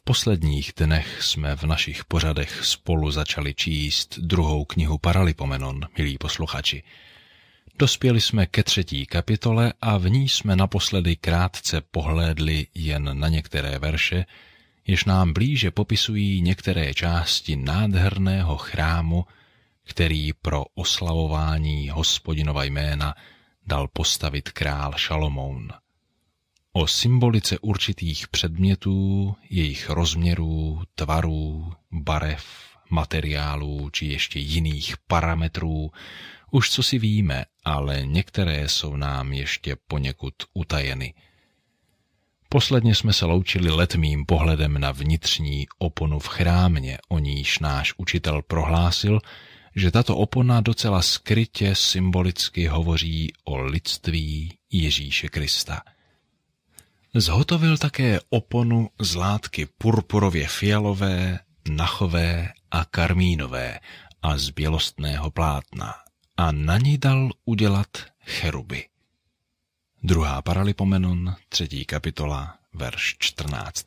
posledních dnech jsme v našich pořadech spolu začali číst 2. knihu Paralipomenon, milí posluchači. Dospěli jsme ke 3. kapitole a v ní jsme naposledy krátce pohlédli jen na některé verše, jež nám blíže popisují některé části nádherného chrámu, který pro oslavování Hospodinova jména dal postavit král Šalomoun. O symbolice určitých předmětů, jejich rozměrů, tvarů, barev, materiálů či ještě jiných parametrů už co si víme, ale některé jsou nám ještě poněkud utajeny. Posledně jsme se loučili letmým pohledem na vnitřní oponu v chrámě, o níž náš učitel prohlásil, že tato opona docela skrytě symbolicky hovoří o lidství Ježíše Krista. Zhotovil také oponu z látky purpurově fialové, nachové a karmínové a z bělostného plátna a na ní dal udělat cheruby. 2. Paralipomenon, 3. kapitola, verš 14.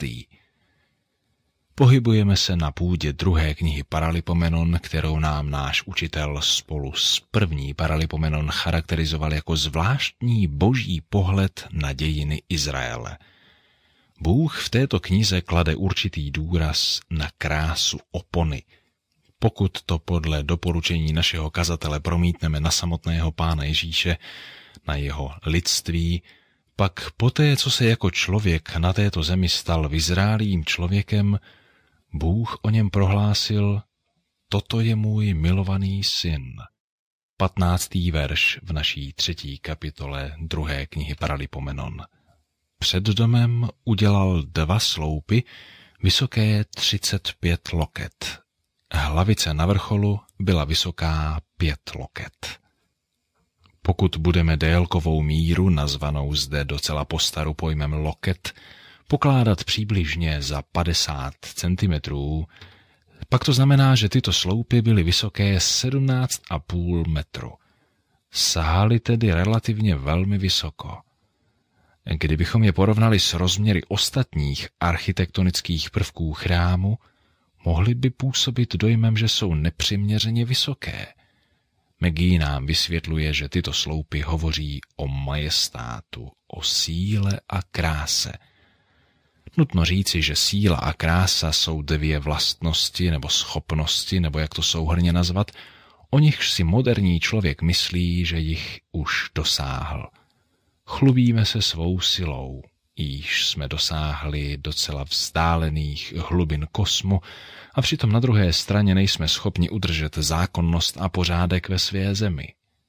Pohybujeme se na půdě 2. knihy Paralipomenon, kterou nám náš učitel spolu s 1. Paralipomenon charakterizoval jako zvláštní boží pohled na dějiny Izraele. Bůh v této knize klade určitý důraz na krásu opony. Pokud to podle doporučení našeho kazatele promítneme na samotného Pána Ježíše, na jeho lidství, pak poté, co se jako člověk na této zemi stal vyzrálým člověkem, Bůh o něm prohlásil: toto je můj milovaný syn. 15. verš v naší 3. kapitole 2. knihy Paralipomenon. Před domem udělal 2 sloupy, vysoké 35 loket. Hlavice na vrcholu byla vysoká 5 loket. Pokud budeme délkovou míru, nazvanou zde docela postaru pojmem loket, pokládat přibližně za 50 cm, pak to znamená, že tyto sloupy byly vysoké 17,5 metru. Sahaly tedy relativně velmi vysoko. Kdybychom je porovnali s rozměry ostatních architektonických prvků chrámu, mohly by působit dojmem, že jsou nepřiměřeně vysoké. Maggie nám vysvětluje, že tyto sloupy hovoří o majestátu, o síle a kráse. Nutno říci, že síla a krása jsou 2 vlastnosti nebo schopnosti, nebo jak to souhrnně nazvat, o nichž si moderní člověk myslí, že jich už dosáhl. Chlubíme se svou silou, již jsme dosáhli docela vzdálených hlubin kosmu a přitom na druhé straně nejsme schopni udržet zákonnost a pořádek ve své zemi.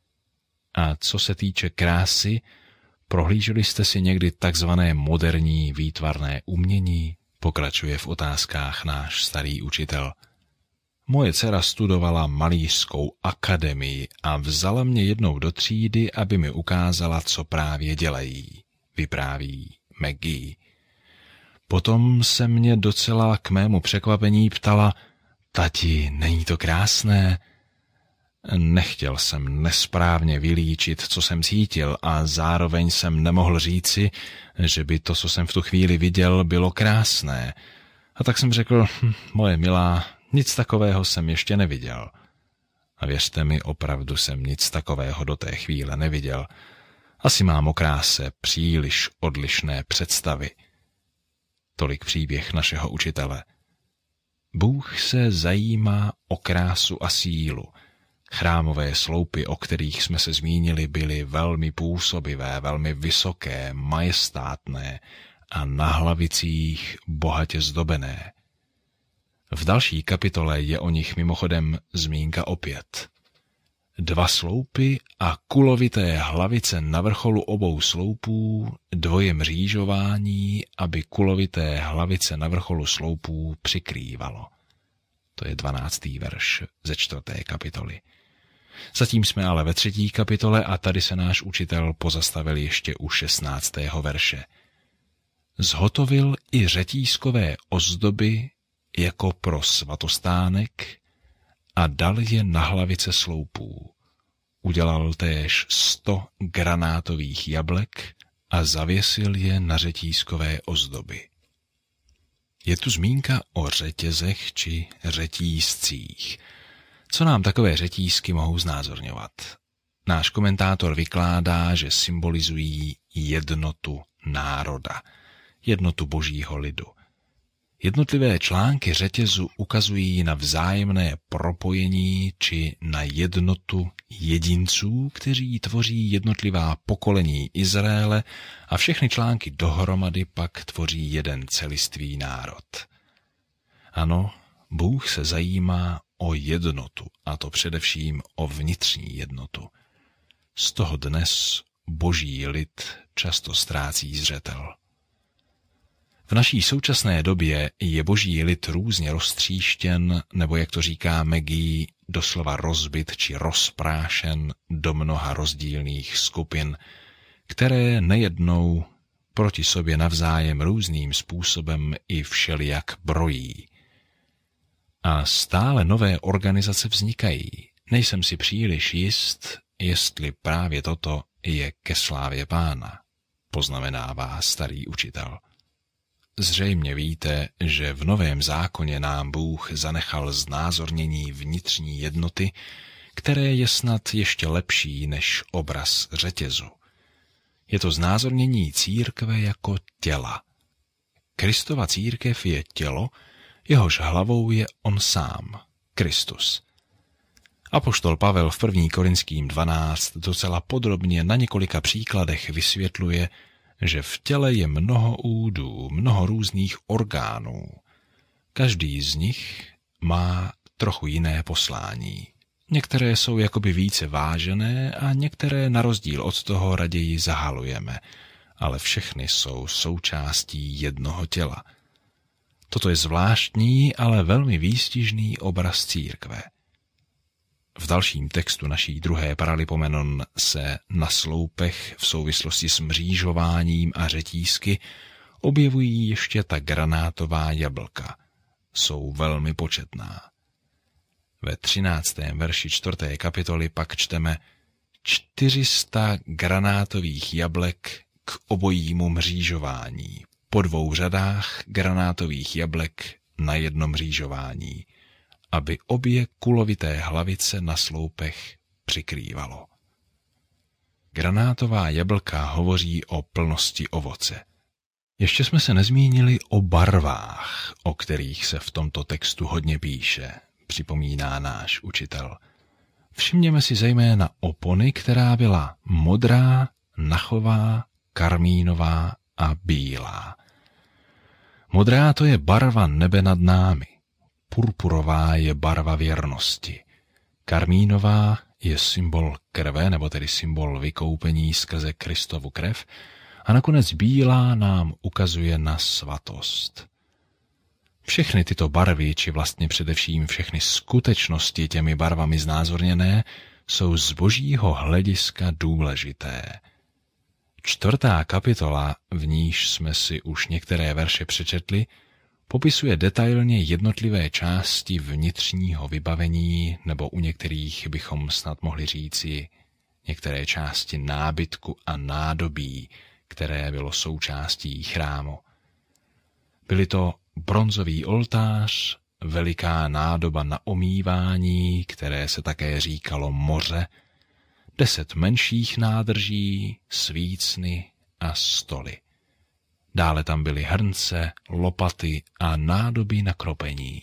A co se týče krásy, prohlíželi jste si někdy takzvané moderní výtvarné umění? Pokračuje v otázkách náš starý učitel. Moje dcera studovala malířskou akademii a vzala mě jednou do třídy, aby mi ukázala, co právě dělají, vypráví Maggie. Potom se mě docela k mému překvapení ptala: tati, není to krásné? Nechtěl jsem nesprávně vylíčit, co jsem cítil, a zároveň jsem nemohl říci, že by to, co jsem v tu chvíli viděl, bylo krásné. A tak jsem řekl: moje milá, nic takového jsem ještě neviděl. A věřte mi, opravdu jsem nic takového do té chvíle neviděl. Asi mám o kráse příliš odlišné představy. Tolik příběh našeho učitele. Bůh se zajímá o krásu a sílu. Chrámové sloupy, o kterých jsme se zmínili, byly velmi působivé, velmi vysoké, majestátné a na hlavicích bohatě zdobené. V další kapitole je o nich mimochodem zmínka opět. 2 sloupy a kulovité hlavice na vrcholu obou sloupů, 2 mřížování, aby kulovité hlavice na vrcholu sloupů přikrývalo. To je 12. verš ze 4. kapitoly. Zatím jsme ale ve 3. kapitole a tady se náš učitel pozastavil ještě u 16. verše. Zhotovil i řetízkové ozdoby jako pro svatostánek a dal je na hlavice sloupů. Udělal též 100 granátových jablek a zavěsil je na řetízkové ozdoby. Je tu zmínka o řetězech či řetízcích. Co nám takové řetízky mohou znázorňovat? Náš komentátor vykládá, že symbolizují jednotu národa, jednotu božího lidu. Jednotlivé články řetězu ukazují na vzájemné propojení či na jednotu jedinců, kteří tvoří jednotlivá pokolení Izraele, a všechny články dohromady pak tvoří jeden celistvý národ. Ano, Bůh se zajímá o jednotu, a to především o vnitřní jednotu. Z toho dnes boží lid často ztrácí zřetel. V naší současné době je boží lid různě roztříštěn, nebo jak to říká Maggie, doslova rozbit či rozprášen do mnoha rozdílných skupin, které nejednou proti sobě navzájem různým způsobem i všelijak brojí. A stále nové organizace vznikají. Nejsem si příliš jist, jestli právě toto je ke slávě Pána, poznamenává starý učitel. Zřejmě víte, že v Novém zákoně nám Bůh zanechal znázornění vnitřní jednoty, které je snad ještě lepší než obraz řetězu. Je to znázornění církve jako těla. Kristova církev je tělo, jehož hlavou je on sám, Kristus. Apoštol Pavel v 1. Korinským 12 docela podrobně na několika příkladech vysvětluje, že v těle je mnoho údů, mnoho různých orgánů. Každý z nich má trochu jiné poslání. Některé jsou jakoby více vážené a některé na rozdíl od toho raději zahalujeme, ale všechny jsou součástí jednoho těla. Toto je zvláštní, ale velmi výstižný obraz církve. V dalším textu naší druhé Paralipomenon se na sloupech v souvislosti s mřížováním a řetízky objevují ještě ta granátová jablka. Jsou velmi početná. Ve 13. verši 4. kapitoly pak čteme 400 granátových jablek k obojímu mřížování, po 2 řadách granátových jablek na jedno mřížování, aby obě kulovité hlavice na sloupech přikrývalo. Granátová jablka hovoří o plnosti ovoce. Ještě jsme se nezmínili o barvách, o kterých se v tomto textu hodně píše, připomíná náš učitel. Všimněme si zejména opony, která byla modrá, nachová, karmínová a bílá. Modrá to je barva nebe nad námi. Purpurová je barva věrnosti. Karmínová je symbol krve, nebo tedy symbol vykoupení skrze Kristovu krev, a nakonec bílá nám ukazuje na svatost. Všechny tyto barvy, či vlastně především všechny skutečnosti těmi barvami znázorněné, jsou z božího hlediska důležité. 4. kapitola, v níž jsme si už některé verše přečetli, popisuje detailně jednotlivé části vnitřního vybavení, nebo u některých bychom snad mohli říci některé části nábytku a nádobí, které bylo součástí chrámu. Byly to bronzový oltář, veliká nádoba na omývání, které se také říkalo moře, 10 menších nádrží, svícny a stoly. Dále tam byly hrnce, lopaty a nádoby na kropení.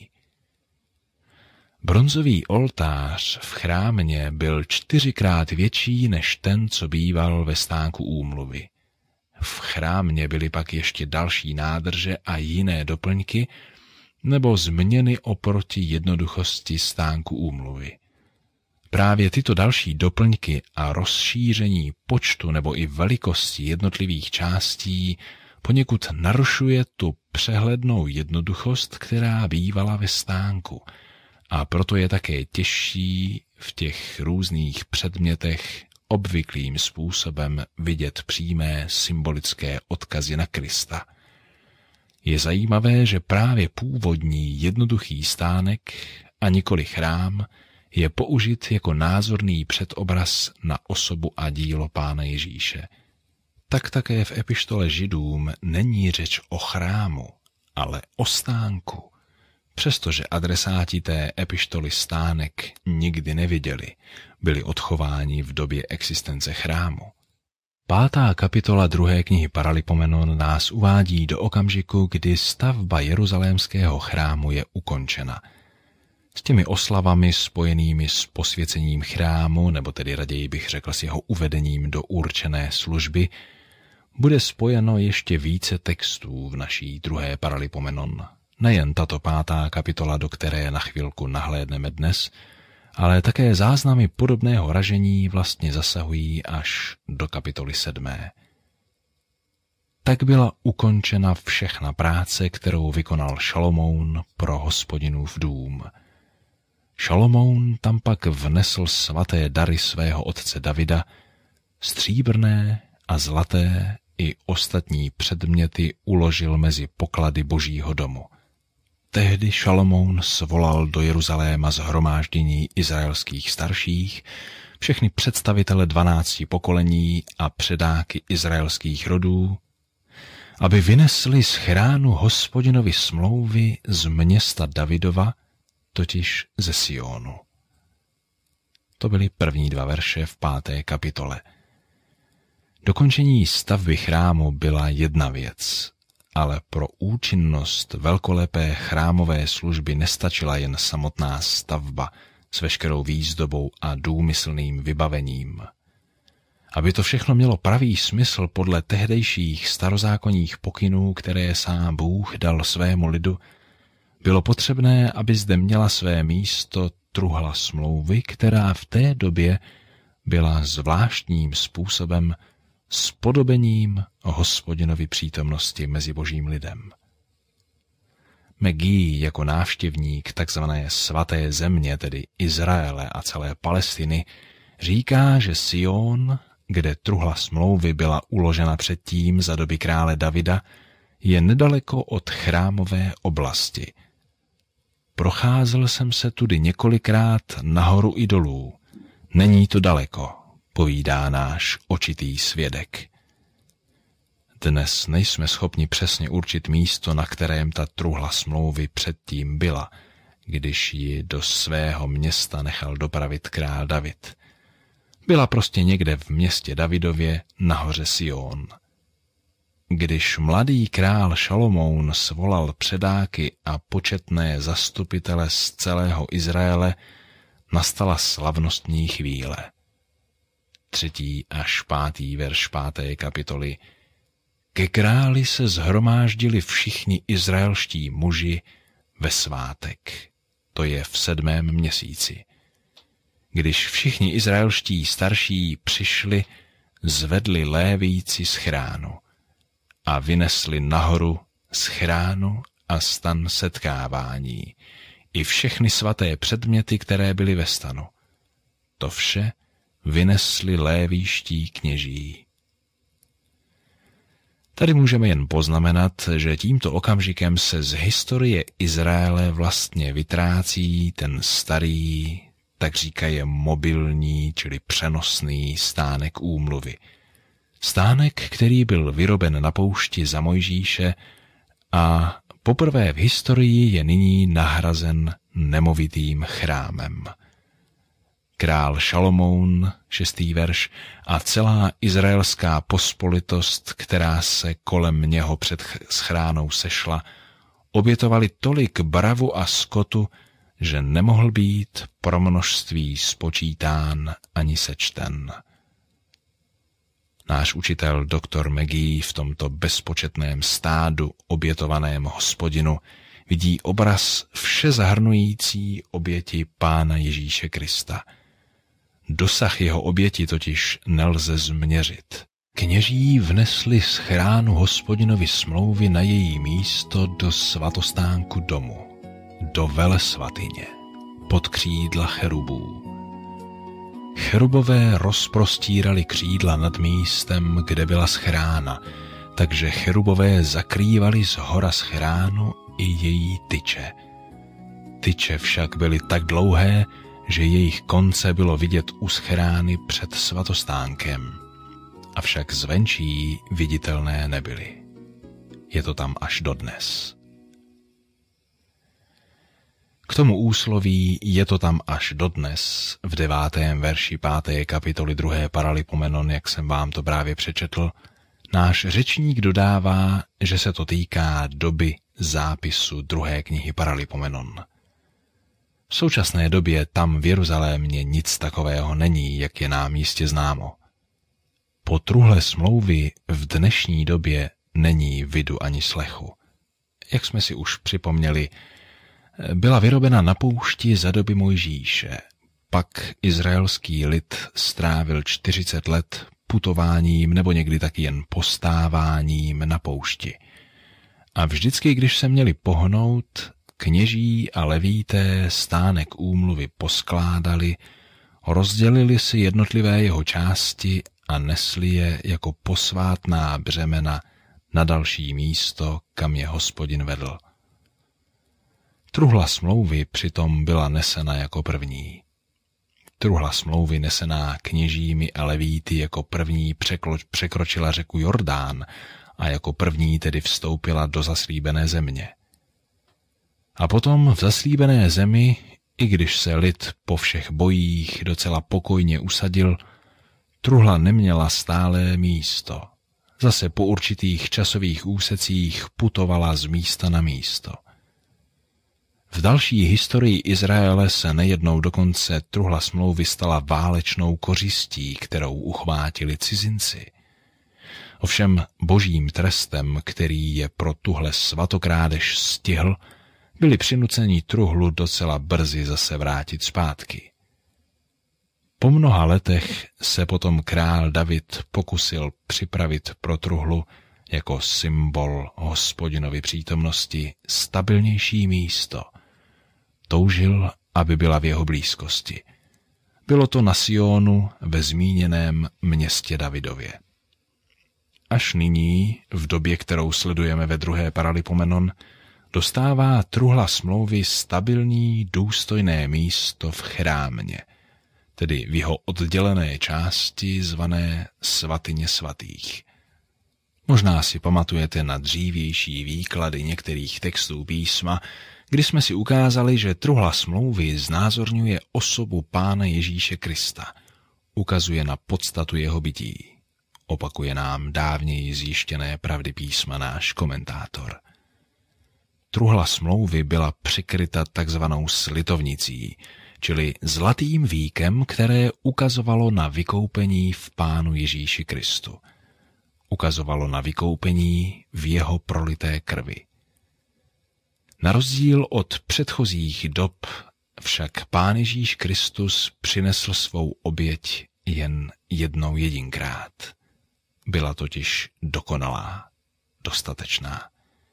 Bronzový oltář v chrámě byl 4krát větší než ten, co býval ve stánku úmluvy. V chrámě byly pak ještě další nádrže a jiné doplňky nebo změny oproti jednoduchosti stánku úmluvy. Právě tyto další doplňky a rozšíření počtu nebo i velikosti jednotlivých částí poněkud narušuje tu přehlednou jednoduchost, která bývala ve stánku, a proto je také těžší v těch různých předmětech obvyklým způsobem vidět přímé symbolické odkazy na Krista. Je zajímavé, že právě původní jednoduchý stánek a nikoli chrám je použit jako názorný předobraz na osobu a dílo Pána Ježíše. Tak také v epištole Židům není řeč o chrámu, ale o stánku. Přestože adresáti té epištoly stánek nikdy neviděli, byli odchováni v době existence chrámu. 5. kapitola 2. knihy Paralipomenon nás uvádí do okamžiku, kdy stavba jeruzalémského chrámu je ukončena. S těmi oslavami spojenými s posvěcením chrámu, nebo tedy raději bych řekl s jeho uvedením do určené služby, bude spojeno ještě více textů v naší 2. Paralipomenon. Nejen tato 5. kapitola, do které na chvilku nahlédneme dnes, ale také záznamy podobného ražení vlastně zasahují až do kapitoly 7. Tak byla ukončena všechna práce, kterou vykonal Šalomoun pro Hospodinův dům. Šalomoun tam pak vnesl svaté dary svého otce Davida, stříbrné a zlaté i ostatní předměty uložil mezi poklady Božího domu. Tehdy Šalomoun svolal do Jeruzaléma shromáždění izraelských starších, všechny představitele 12 pokolení a předáky izraelských rodů, aby vynesli z chránu Hospodinovi smlouvy z města Davidova, totiž ze Sionu. To byly první 2 verše v 5. kapitole. Dokončení stavby chrámu byla jedna věc, ale pro účinnost velkolepé chrámové služby nestačila jen samotná stavba s veškerou výzdobou a důmyslným vybavením. Aby to všechno mělo pravý smysl podle tehdejších starozákonních pokynů, které sám Bůh dal svému lidu, bylo potřebné, aby zde měla své místo truhla smlouvy, která v té době byla zvláštním způsobem spodobením Hospodinovy přítomnosti mezi božím lidem. Megi jako návštěvník takzvané svaté země, tedy Izraele a celé Palestiny, říká, že Sion, kde truhla smlouvy byla uložena předtím za doby krále Davida, je nedaleko od chrámové oblasti. Procházel jsem se tudy několikrát nahoru i dolů. Není to daleko, povídá náš očitý svědek. Dnes nejsme schopni přesně určit místo, na kterém ta truhla smlouvy předtím byla, když ji do svého města nechal dopravit král David. Byla prostě někde v městě Davidově nahoře Sion. Když mladý král Šalomoun svolal předáky a početné zastupitele z celého Izraele, nastala slavnostní chvíle. 3. až 5. verš 5. kapitoly. Ke králi se shromáždili všichni izraelští muži ve svátek, to je v 7. měsíci. Když všichni izraelští starší přišli, zvedli Lévíci z chránu a vynesli nahoru z chránu a stan setkávání i všechny svaté předměty, které byly ve stanu. To vše vynesli lévíští kněží. Tady můžeme jen poznamenat, že tímto okamžikem se z historie Izraele vlastně vytrácí ten starý, tak říkaje mobilní, čili přenosný stánek úmluvy. Stánek, který byl vyroben na poušti za Mojžíše a poprvé v historii je nyní nahrazen nemovitým chrámem. Král Šalomoun, 6. verš, a celá izraelská pospolitost, která se kolem něho před schránou sešla, obětovali tolik bravu a skotu, že nemohl být pro množství spočítán ani sečten. Náš učitel doktor Megi v tomto bezpočetném stádu obětovaném Hospodinu vidí obraz všezahrnující oběti Pána Ježíše Krista. Dosah jeho oběti totiž nelze změřit. Kněží vnesli z chránu Hospodinovi smlouvy na její místo do svatostánku domu, do velesvatyně, pod křídla cherubů. Cherubové rozprostírali křídla nad místem, kde byla schrána, takže cherubové zakrývali zhora schránu i její tyče. Tyče však byly tak dlouhé, že jejich konce bylo vidět u schrány před svatostánkem, avšak zvenčí viditelné nebyly. Je to tam až dodnes. tomu úsloví je to tam až dodnes, v 9. verši 5. kapitoly 2. Paralipomenon, jak jsem vám to právě přečetl, náš řečník dodává, že se to týká doby zápisu 2. knihy Paralipomenon. V současné době tam v Jeruzalémě nic takového není, jak je nám jistě známo. Po truhle smlouvy v dnešní době není vidu ani slechu. Jak jsme si už připomněli, byla vyrobena na poušti za doby Mojžíše. Pak izraelský lid strávil 40 let putováním nebo někdy taky jen postáváním na poušti. A vždycky, když se měli pohnout, kněží a levíté stánek úmluvy poskládali, rozdělili si jednotlivé jeho části a nesli je jako posvátná břemena na další místo, kam je Hospodin vedl. Truhla smlouvy přitom byla nesena jako první. Truhla smlouvy nesená kněžími a levíty jako první překročila řeku Jordán a jako první tedy vstoupila do zaslíbené země. A potom v zaslíbené zemi, i když se lid po všech bojích docela pokojně usadil, truhla neměla stálé místo. Zase po určitých časových úsecích putovala z místa na místo. V další historii Izraele se nejednou dokonce truhla smlouvy stala válečnou kořistí, kterou uchvátili cizinci. Ovšem božím trestem, který je pro tuhle svatokrádež stihl, byli přinuceni truhlu docela brzy zase vrátit zpátky. Po mnoha letech se potom král David pokusil připravit pro truhlu jako symbol Hospodinovy přítomnosti stabilnější místo. Toužil, aby byla v jeho blízkosti. Bylo to na Sionu ve zmíněném městě Davidově. Až nyní, v době, kterou sledujeme ve 2. Paralipomenon, dostává truhla smlouvy stabilní, důstojné místo v chrámě, tedy v jeho oddělené části zvané Svatyně svatých. Možná si pamatujete na dřívější výklady některých textů písma, kdy jsme si ukázali, že truhla smlouvy znázorňuje osobu Pána Ježíše Krista, ukazuje na podstatu jeho bytí. Opakuje nám dávněji zjištěné pravdy písma náš komentátor. Truhla smlouvy byla přikryta takzvanou slitovnicí, čili zlatým víkem, které ukazovalo na vykoupení v Pánu Ježíši Kristu. Ukazovalo na vykoupení v jeho prolité krvi. Na rozdíl od předchozích dob však Pán Ježíš Kristus přinesl svou oběť jen jednou jedinkrát. Byla totiž dokonalá, dostatečná.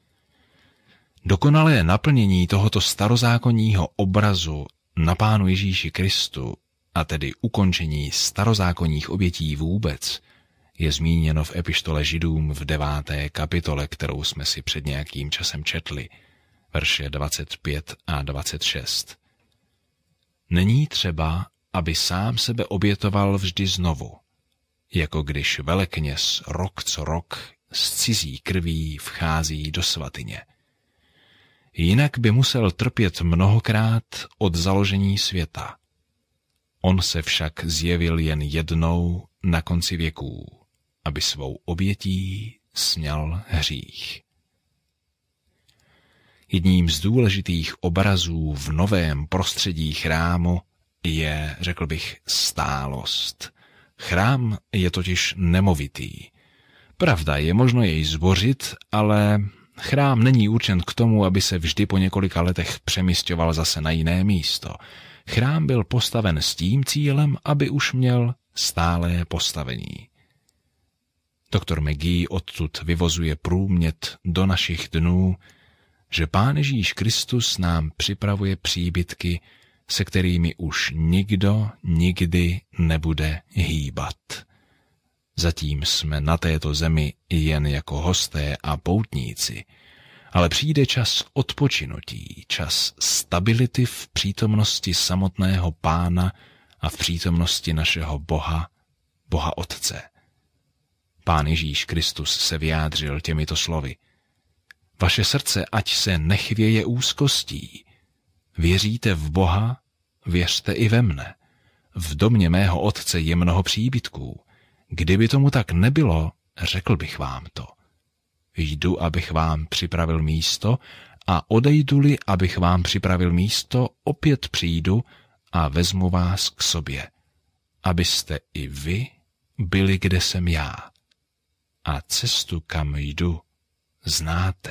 Dokonalé naplnění tohoto starozákonního obrazu na Pánu Ježíši Kristu, a tedy ukončení starozákonních obětí vůbec, je zmíněno v epištole Židům v 9. kapitole, kterou jsme si před nějakým časem četli, verše 25 a 26. Není třeba, aby sám sebe obětoval vždy znovu, jako když velekněz rok co rok s cizí krví vchází do svatyně. Jinak by musel trpět mnohokrát od založení světa. On se však zjevil jen jednou na konci věků, aby svou obětí sňal hřích. Jedním z důležitých obrazů v novém prostředí chrámu je, řekl bych, stálost. Chrám je totiž nemovitý. Pravda, je možno jej zbořit, ale chrám není určen k tomu, aby se vždy po několika letech přemisťoval zase na jiné místo. Chrám byl postaven s tím cílem, aby už měl stálé postavení. Doktor McGee odtud vyvozuje průmět do našich dnů, že Pán Ježíš Kristus nám připravuje příbytky, se kterými už nikdo nikdy nebude hýbat. Zatím jsme na této zemi jen jako hosté a poutníci, ale přijde čas odpočinutí, čas stability v přítomnosti samotného Pána a v přítomnosti našeho Boha, Boha Otce. Pán Ježíš Kristus se vyjádřil těmito slovy: Vaše srdce ať se nechvěje úzkostí. Věříte v Boha, věřte i ve mne. V domě mého otce je mnoho příbytků. Kdyby tomu tak nebylo, řekl bych vám to. Jdu, abych vám připravil místo, a odejdu-li, abych vám připravil místo, opět přijdu a vezmu vás k sobě, abyste i vy byli, kde jsem já. A cestu, kam jdu, znáte.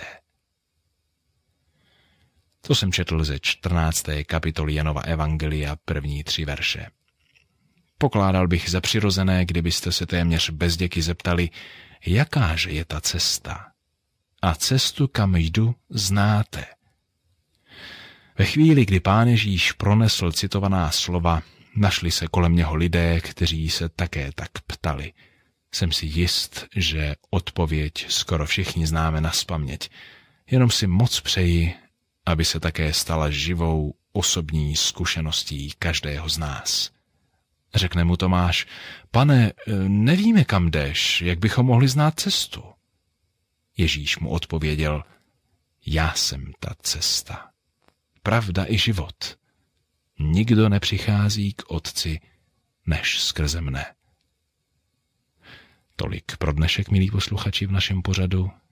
To jsem četl ze 14. kapitoly Janova evangelia, první 3 verše. Pokládal bych za přirozené, kdybyste se téměř bezděky zeptali, jakáže je ta cesta. A cestu, kam jdu, znáte. Ve chvíli, kdy Pán Ježíš pronesl citovaná slova, našli se kolem něho lidé, kteří se také tak ptali. Jsem si jist, že odpověď skoro všichni známe nazpaměť. Jenom si moc přeji, aby se také stala živou osobní zkušeností každého z nás. Řekne mu Tomáš, Pane, nevíme, kam jdeš, jak bychom mohli znát cestu. Ježíš mu odpověděl, já jsem ta cesta, pravda i život. Nikdo nepřichází k Otci, než skrze mne. Tolik pro dnešek, milí posluchači, v našem pořadu.